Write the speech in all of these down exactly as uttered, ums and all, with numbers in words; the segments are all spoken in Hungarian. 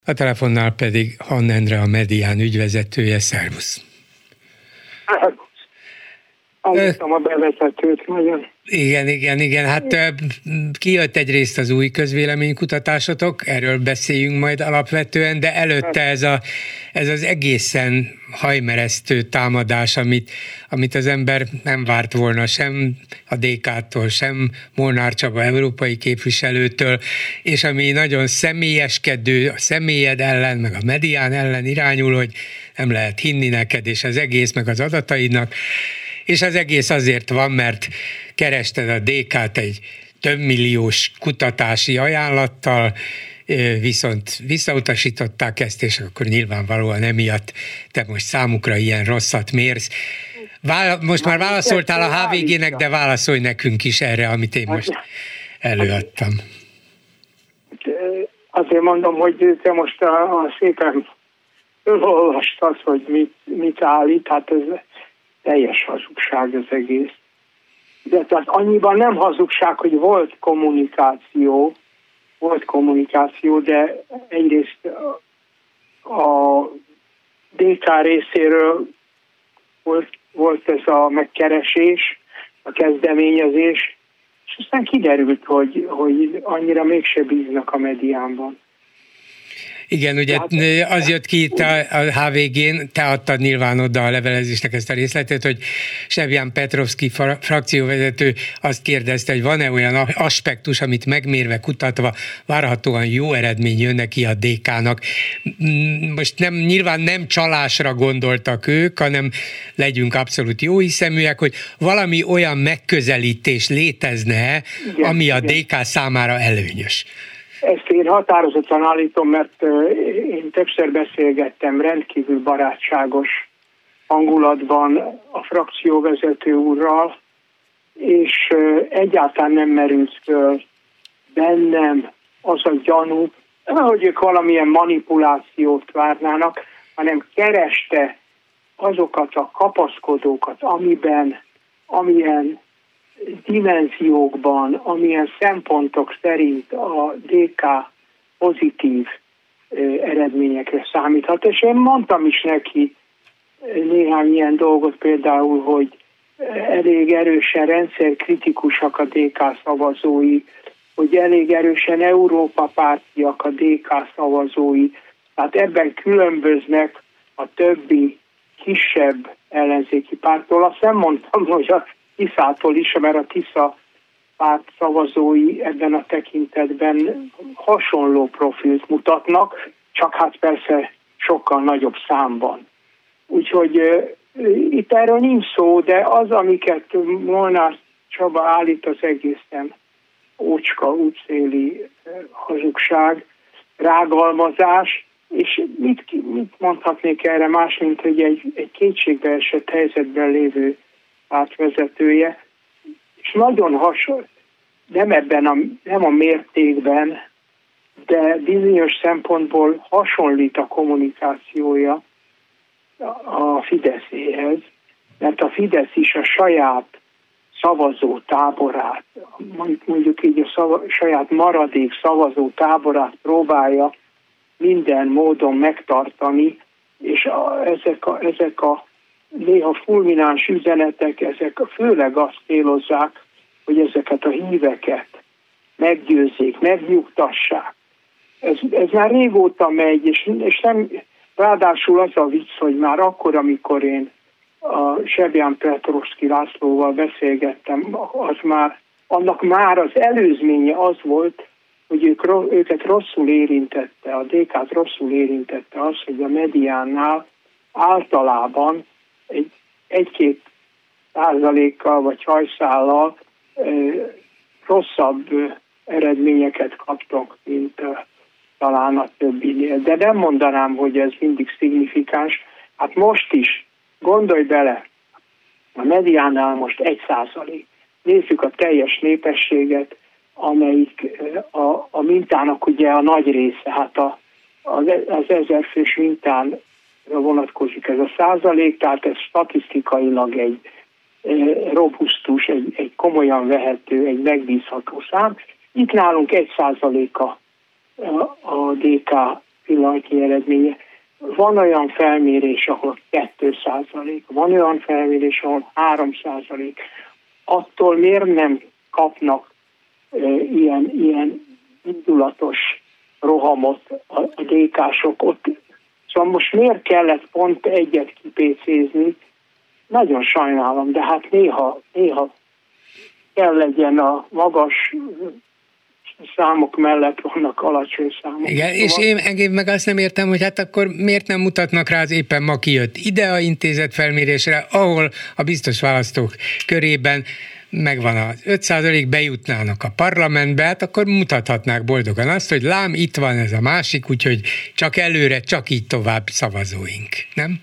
A telefonnál pedig Hann Endre, a Medián ügyvezetője. Szervusz! Hallottam a bevezetőt nagyon. Igen, igen, igen. Hát kijött egyrészt az új közvéleménykutatásotok, erről beszéljünk majd alapvetően, de előtte ez, a, ez az egészen hajmeresztő támadás, amit, amit az ember nem várt volna sem a dé ká-tól, sem Molnár Csaba európai képviselőtől, és ami nagyon személyeskedő, a személyed ellen, meg a Medián ellen irányul, hogy nem lehet hinni neked, és az egész, meg az adataidnak. És az egész azért van, mert kerested a dé ká-t egy több milliós kutatási ajánlattal, viszont visszautasították ezt, és akkor nyilvánvalóan emiatt te most számukra ilyen rosszat mérsz. Most már válaszoltál a há vé gének, de válaszolj nekünk is erre, amit én most előadtam. Azért mondom, hogy te most a, a szépen olvastad, hogy mit, mit állít, hát ez teljes hazugság az egész. De tehát annyiban nem hazugság, hogy volt kommunikáció, volt kommunikáció, de egyrészt a dé ká részéről volt, volt ez a megkeresés, a kezdeményezés, és aztán kiderült, hogy, hogy annyira mégse bíznak a Mediánban. Igen, ugye az jött ki itt a, a há vé gén, te adtad nyilván oda a levelezésnek ezt a részletet, hogy Sebján Petrovszky frakcióvezető azt kérdezte, hogy van-e olyan aspektus, amit megmérve, kutatva várhatóan jó eredmény jön neki a dé ká-nak. Most nem, nyilván nem csalásra gondoltak ők, hanem legyünk abszolút jóhiszeműek, hogy valami olyan megközelítés létezne, igen, ami a igen. dé ká számára előnyös. Ezt én határozottan állítom, mert én többször beszélgettem rendkívül barátságos hangulatban a frakcióvezető úrral, és egyáltalán nem merült föl bennem az a gyanú, hogy ők valamilyen manipulációt várnának, hanem kereste azokat a kapaszkodókat, amiben, amilyen dimenziókban, amilyen szempontok szerint a dé ká pozitív eredményekre számíthat. És én mondtam is neki néhány ilyen dolgot, például, hogy elég erősen rendszerkritikusak a dé ká szavazói, hogy elég erősen Európa pártiak a dé ká szavazói. Tehát ebben különböznek a többi kisebb ellenzéki pártól. Azt nem mondtam, hogy a Tiszától is, mert a Tisza párt szavazói ebben a tekintetben hasonló profilt mutatnak, csak hát persze sokkal nagyobb számban. Úgyhogy uh, itt erről nincs szó, de az, amiket Molnár Csaba állít, az egészen ócska, útszéli uh, hazugság, rágalmazás, és mit, mit mondhatnék erre más, mint hogy egy, egy kétségbeesett helyzetben lévő átvezetője, és nagyon hasonló, nem ebben a, nem a mértékben, de bizonyos szempontból hasonlít a kommunikációja a Fideszéhez, mert a Fidesz is a saját szavazó táborát, mondjuk így a szava, saját maradék szavazó táborát próbálja minden módon megtartani, és a, ezek a, ezek a néha fulmináns üzenetek, ezek főleg azt célozzák, hogy ezeket a híveket meggyőzzék, megnyugtassák. Ez, ez már régóta megy, és, és nem, ráadásul az a vicc, hogy már akkor, amikor én a Sebján Petrovszky Lászlóval beszélgettem, az már, annak már az előzménye az volt, hogy ők, őket rosszul érintette, a dé ká-t rosszul érintette az, hogy a Mediánnál általában egy, egy-két százalékkal vagy hajszállal e, rosszabb e, eredményeket kaptok, mint e, talán a többinél. De nem mondanám, hogy ez mindig szignifikáns. Hát most is, gondolj bele, a Mediánál most egy százalék. Nézzük a teljes népességet, amelyik a, a mintának ugye a nagy része, hát a, az, az ezerfős mintán vonatkozik ez a százalék, tehát ez statisztikailag egy e, robusztus, egy, egy komolyan vehető, egy megbízható szám. Itt nálunk egy százaléka a dé ká pillanatnyi eredménye. Van olyan felmérés, ahol két százalék, van olyan felmérés, ahol három százalék. Attól miért nem kapnak e, ilyen, ilyen indulatos rohamot a, a dé ká-sok ott? Szóval most miért kellett pont egyet kipécézni? Nagyon sajnálom, de hát néha, néha kell legyen a magas számok mellett vannak alacsony számok. Igen, és én engem meg azt nem értem, hogy hát akkor miért nem mutatnak rá, az éppen ma kijött ide a intézet felmérésre, ahol a biztos választók körében megvan az öt százalék, bejutnának a parlamentbe, hát akkor mutathatnák boldogan azt, hogy lám, itt van ez a másik, úgyhogy csak előre, csak így tovább szavazóink, nem?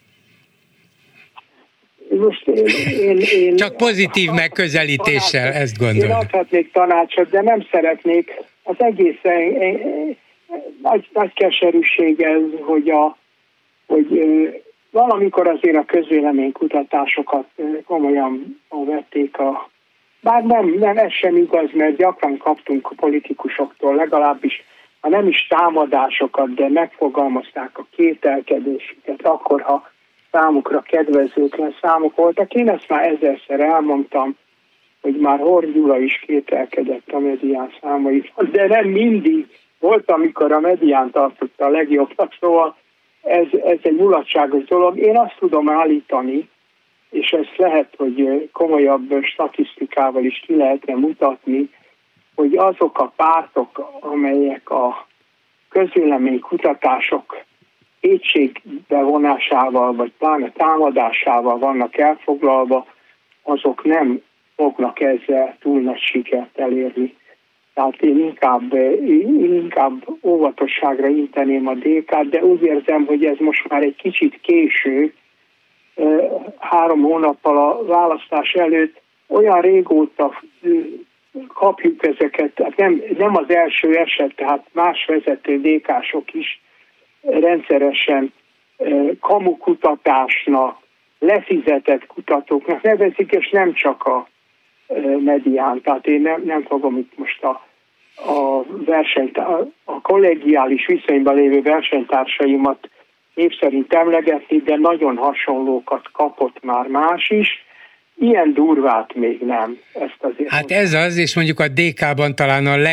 Most én, én, én, Csak pozitív a, megközelítéssel, tanácsot, ezt gondolom. Én adhatnék tanácsot, de nem szeretnék. Az egész nagy, nagy keserűség ez, hogy, a, hogy valamikor azért a közvéleménykutatásokat komolyan vették a... Bár nem, nem, ez sem igaz, mert gyakran kaptunk a politikusoktól, legalábbis, ha nem is támadásokat, de megfogalmazták a kételkedésüket, akkor, ha számukra kedvezőtlen számok voltak. Én ezt már ezerszer elmondtam, hogy már Horn Gyula is kételkedett a Medián számaiban, de nem mindig. Volt, amikor a Medián tartotta a legjobbat, szóval ez, ez egy mulatságos dolog. Én azt tudom állítani, és ezt lehet, hogy komolyabb statisztikával is ki lehetne mutatni, hogy azok a pártok, amelyek a közvéleménykutatások kétségbevonásával, vagy pláne támadásával vannak elfoglalva, azok nem fognak ezzel túl nagy sikert elérni. Tehát én inkább, inkább óvatosságra inteném a dé ká-t, de úgy érzem, hogy ez most már egy kicsit késő, három hónappal a választás előtt, olyan régóta kapjuk ezeket, tehát nem, nem az első eset, tehát más vezető dé ká-sok is rendszeresen kamukutatásnak, lefizetett kutatóknak nevezik, és nem csak a Medián. Tehát én nem, nem fogom itt most a, a, versenyt, a, a kollegiális viszonyban lévő versenytársaimat év szerint emlegetni, de nagyon hasonlókat kapott már más is. Ilyen durvát még nem. Ezt azért hát mondom. Ez az, és mondjuk a dé ká-ban talán a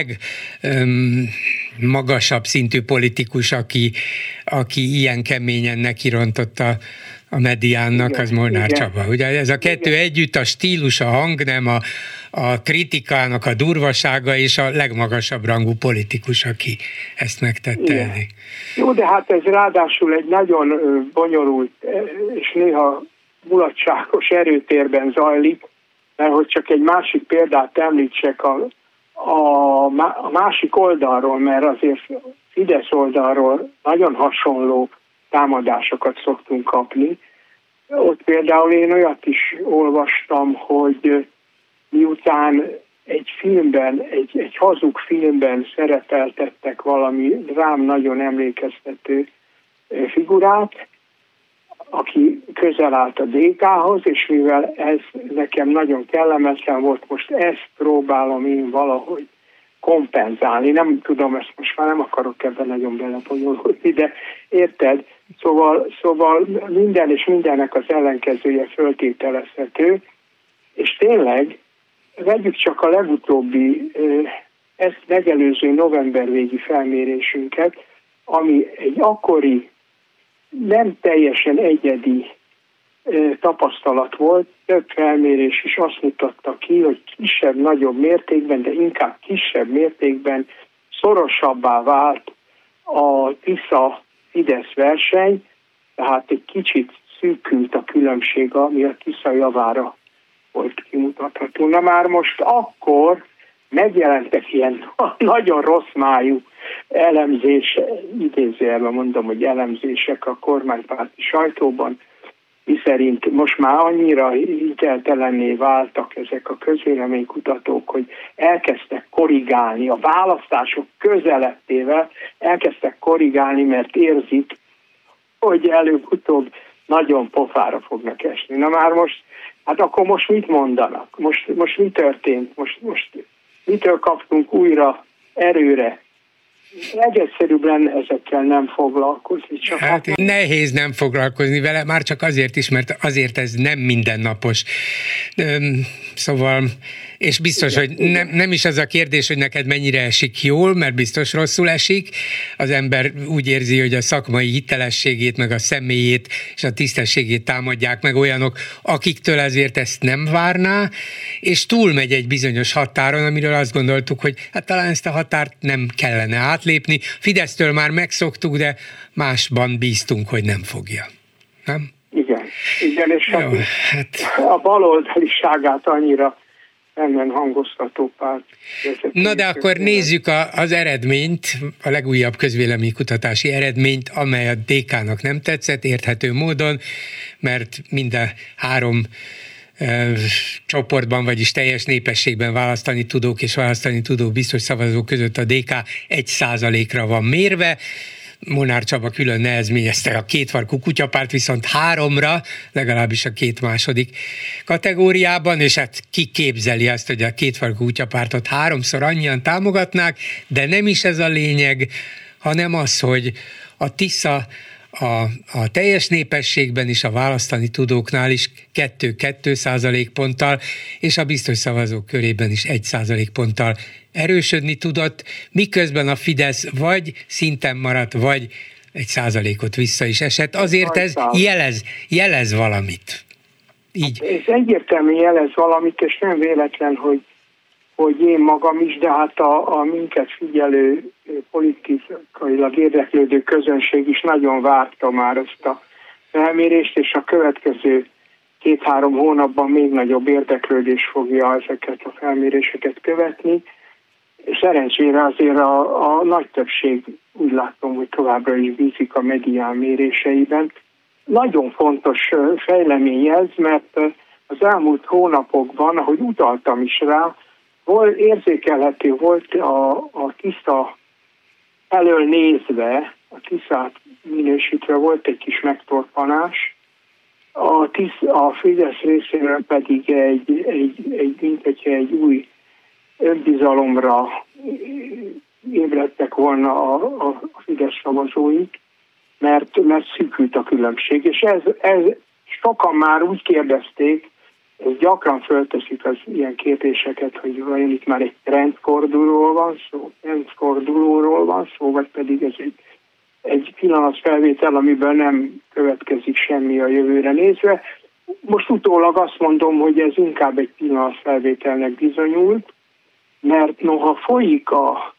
legmagasabb szintű politikus, aki, aki ilyen keményen nekirontotta a Mediánnak, igen, az Molnár igen. Csaba. Ugye ez a kettő igen. együtt, a stílus, a hangnem, a, a kritikának a durvasága, és a legmagasabb rangú politikus, aki ezt megtette elég. Jó, de hát ez ráadásul egy nagyon bonyolult, és néha mulatságos erőtérben zajlik, mert hogy csak egy másik példát említsek a, a, a másik oldalról, mert azért Fidesz oldalról nagyon hasonló támadásokat szoktunk kapni. Ott például én olyat is olvastam, hogy miután egy filmben, egy, egy hazug filmben szerepeltettek valami rám nagyon emlékeztető figurát, aki közel állt a dé ká-hoz, és mivel ez nekem nagyon kellemetlen volt, most ezt próbálom én valahogy kompenzálni. Nem tudom, ezt most már nem akarok ebben nagyon belebonyolulni, de érted? Szóval, szóval minden és mindennek az ellenkezője föltételezhető, és tényleg vegyük csak a legutóbbi, ezt megelőző november végi felmérésünket, ami egy akkori, nem teljesen egyedi tapasztalat volt, több felmérés is azt mutatta ki, hogy kisebb-nagyobb mértékben, de inkább kisebb mértékben szorosabbá vált a Tisza-Fidesz verseny, tehát egy kicsit szűkült a különbség, ami a Tisza javára volt kimutatható. Na már most akkor megjelentek ilyen nagyon rossz májú elemzés, idézőjelben mondom, hogy elemzések a kormánypárti sajtóban, miszerint most már annyira hiteltelenné váltak ezek a közvéleménykutatók, hogy elkezdtek korrigálni, a választások közelettével elkezdtek korrigálni, mert érzik, hogy előbb-utóbb nagyon pofára fognak esni. Na már most, hát akkor most mit mondanak? Most, most mi történt? Most, most mitől kaptunk újra erőre legegyszerűbb lenne ezekkel nem foglalkozni. Csak hát hát nehéz nem foglalkozni vele, már csak azért is, mert azért ez nem mindennapos. Szóval, és biztos, igen, hogy nem, nem is az a kérdés, hogy neked mennyire esik jól, mert biztos rosszul esik. Az ember úgy érzi, hogy a szakmai hitelességét, meg a személyét és a tisztességét támadják meg olyanok, akiktől ezért ezt nem várná, és túlmegy egy bizonyos határon, amiről azt gondoltuk, hogy hát talán ezt a határt nem kellene átlépni. Fidesztől már megszoktuk, de másban bíztunk, hogy nem fogja. Nem? Igen, igen, és Jó, hát... a baloldaliságát annyira nem hangoztató párt. Na de akkor nézzük a, az eredményt, a legújabb közvéleménykutatási eredményt, amely a dé ká-nak nem tetszett, érthető módon, mert mind a három e, csoportban, vagyis teljes népességben választani tudók és választani tudók biztos szavazók között a dé ká egy százalékra van mérve. Molnár Csaba külön nehezményezte a kétfarkú kutyapárt viszont háromra, legalábbis a két második kategóriában, és hát ki képzeli azt, hogy a kétfarkú kutyapártot háromszor annyian támogatnák, de nem is ez a lényeg, hanem az, hogy a Tisza a, a teljes népességben is, a választani tudóknál is kettő-kettő százalékponttal, és a biztos szavazók körében is egy százalékponttal erősödni tudott, miközben a Fidesz vagy szinten maradt, vagy egy százalékot vissza is esett. Azért ez jelez, jelez valamit. Így. Ez egyértelmű jelez valamit, és nem véletlen, hogy, hogy én magam is, de hát a, a minket figyelő politikailag érdeklődő közönség is nagyon várta már ezt a felmérést, és a következő két-három hónapban még nagyobb érdeklődés fogja ezeket a felméréseket követni. Szerencsére azért a, a nagy többség úgy látom, hogy továbbra is bízik a medián méréseiben. Nagyon fontos fejlemény ez, mert az elmúlt hónapokban, ahogy utaltam is rá, hol érzékelhető volt a, a Tisza elől nézve, a Tiszát minősítve volt egy kis megtorpanás, a, Tisz, a Fidesz részéről pedig egy, egy, egy, mint hogyha egy új önbizalomra ébredtek volna a, a, a Fidesz szavazóik, mert, mert szűkült a különbség. És ez, ez sokan már úgy kérdezték, ez gyakran fölteszik az ilyen kérdéseket, hogy vajon itt már egy trendfordulóról van szó, trendfordulóról van szó, vagy pedig ez egy, egy pillanatfelvétel, amiből nem következik semmi a jövőre nézve. Most utólag azt mondom, hogy ez inkább egy pillanatfelvételnek bizonyult, mert noha folyik a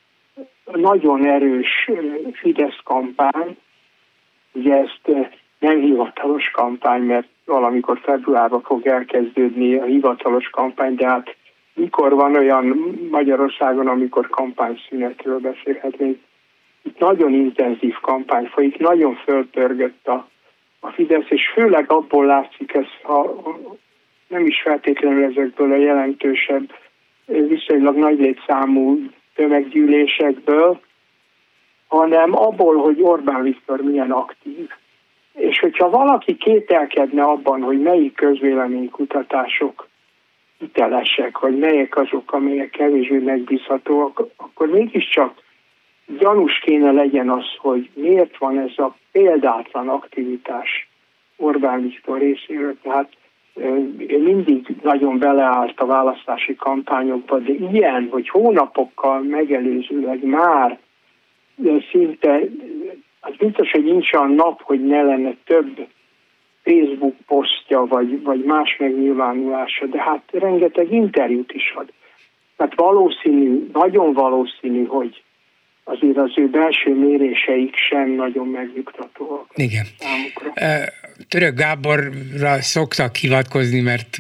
nagyon erős Fidesz kampány, ugye ezt nem hivatalos kampány, mert valamikor februárban fog elkezdődni a hivatalos kampány, de hát mikor van olyan Magyarországon, amikor kampányszünetről beszélhetnénk. Itt nagyon intenzív kampány folyik, nagyon fölpörgött a, a Fidesz, és főleg abból látszik ez, ha nem is feltétlenül ezekből a jelentősebb, viszonylag nagy létszámú tömeggyűlésekből, hanem abból, hogy Orbán Viktor milyen aktív. És hogyha valaki kételkedne abban, hogy melyik közvéleménykutatások hitelesek, vagy melyek azok, amelyek kevésbé megbízhatóak, akkor mégiscsak gyanús kéne legyen az, hogy miért van ez a példátlan aktivitás Orbán Viktor részéről. Tehát mindig nagyon beleállt a választási kampányokba, de ilyen, hogy hónapokkal megelőzőleg már szinte, az biztos, hogy nincs olyan nap, hogy ne lenne több Facebook posztja, vagy, vagy más megnyilvánulása, de hát rengeteg interjút is ad. Tehát valószínű, nagyon valószínű, hogy azért az ő belső méréseik sem nagyon megnyugtatóak. Igen. Számukra. Török Gáborra szoktak hivatkozni, mert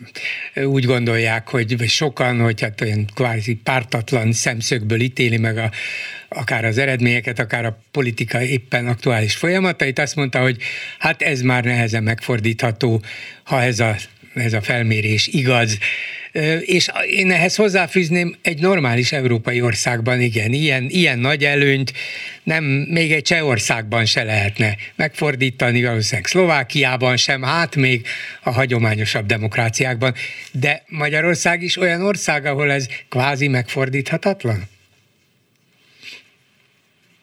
úgy gondolják, hogy vagy sokan, hogy hát olyan kvázi pártatlan szemszögből ítéli meg a, akár az eredményeket, akár a politika éppen aktuális folyamatait. Azt mondta, hogy hát ez már nehezen megfordítható, ha ez a, ez a felmérés igaz. És én ehhez hozzáfűzném, egy normális európai országban igen, ilyen, ilyen nagy előnyt nem, még egy Csehországban se lehetne megfordítani, valószínűleg Szlovákiában sem, hát még a hagyományosabb demokráciákban, de Magyarország is olyan ország, ahol ez kvázi megfordíthatatlan?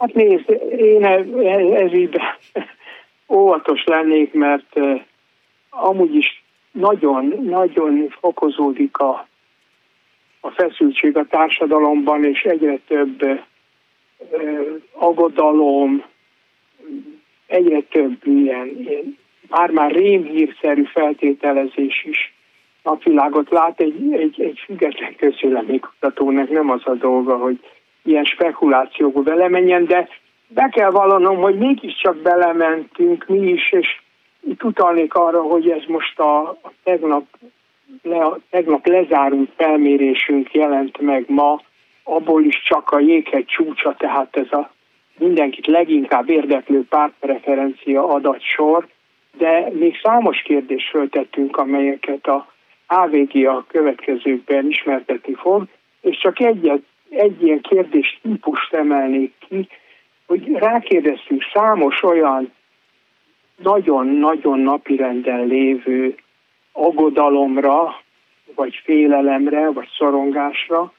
Hát nézd, én ez így óvatos lennék, mert amúgy is nagyon-nagyon fokozódik a, a feszültség a társadalomban, és egyre több aggodalom, egyre több ilyen, ilyen már-már rémhírszerű feltételezés is napvilágot lát. Egy, egy, egy független közvéleménykutatónak nem az a dolga, hogy ilyen spekulációkba belemenjen, de be kell vallanom, hogy mégiscsak belementünk mi is, és itt utalnék arra, hogy ez most a, a tegnap, le, a tegnap lezárult felmérésünk jelent meg ma, abból is csak a jéghegy csúcsa, tehát ez a mindenkit leginkább érdeklő pártpreferencia adatsor, de még számos kérdést föltettünk, amelyeket a á vé gé a következőkben ismertetni fog, és csak egyet, egy ilyen kérdés típust emelnék ki, hogy rákérdeztünk számos olyan nagyon-nagyon napirenden lévő aggodalomra, vagy félelemre, vagy szorongásra,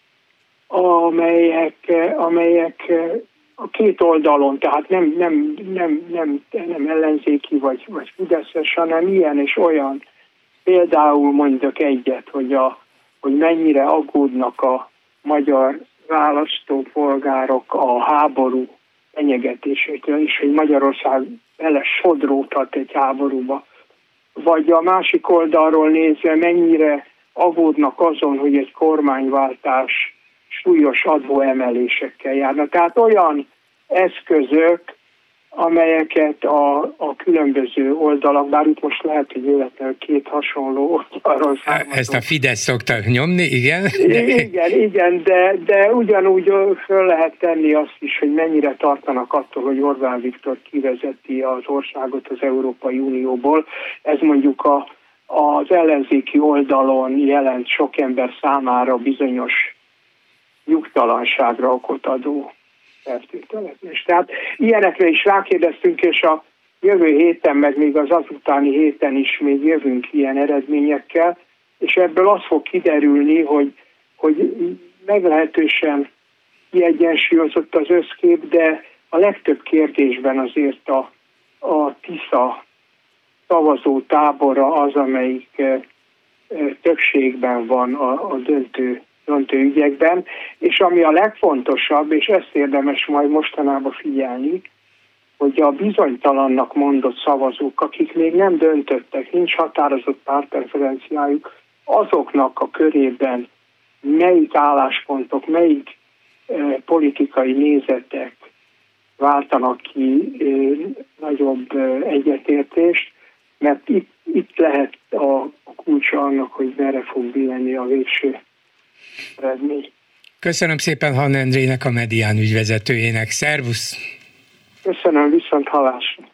amelyek, amelyek a két oldalon, tehát nem, nem, nem, nem, nem ellenzéki vagy, vagy fideszes, hanem ilyen és olyan. Például mondjuk egyet, hogy, a, hogy mennyire aggódnak a magyar választópolgárok a háború fenyegetésétől is, hogy Magyarország bele sodródhat egy háborúba. Vagy a másik oldalról nézve mennyire aggódnak azon, hogy egy kormányváltás súlyos adóemelésekkel járna. Tehát olyan eszközök, amelyeket a, a különböző oldalak, bár itt most lehet, hogy véletlenül két hasonló oldalról származó. Ezt a Fidesz szokta nyomni, igen? De... Igen, igen, de, de ugyanúgy föl lehet tenni azt is, hogy mennyire tartanak attól, hogy Orbán Viktor kivezeti az országot az Európai Unióból. Ez mondjuk a, az ellenzéki oldalon jelent sok ember számára bizonyos nyugtalanságra okot adó feltételezés. Tehát ilyenekre is rákérdeztünk, és a jövő héten, meg még az azutáni héten is még jövünk ilyen eredményekkel, és ebből az fog kiderülni, hogy, hogy meglehetősen kiegyensúlyozott az összkép, de a legtöbb kérdésben azért a, a Tisza szavazó tábora az, amelyik e, e, többségben van a, a döntő döntő ügyekben, és ami a legfontosabb, és ezt érdemes majd mostanában figyelni, hogy a bizonytalannak mondott szavazók, akik még nem döntöttek, nincs határozott pártpreferenciájuk, azoknak a körében melyik álláspontok, melyik eh, politikai nézetek váltanak ki eh, nagyobb eh, egyetértést, mert itt, itt lehet a, a kulcsa annak, hogy merre fog billenni a végső eredmény. Köszönöm szépen Hann Endrének, a Medián ügyvezetőjének. Szervusz! Köszönöm, viszont hallásra!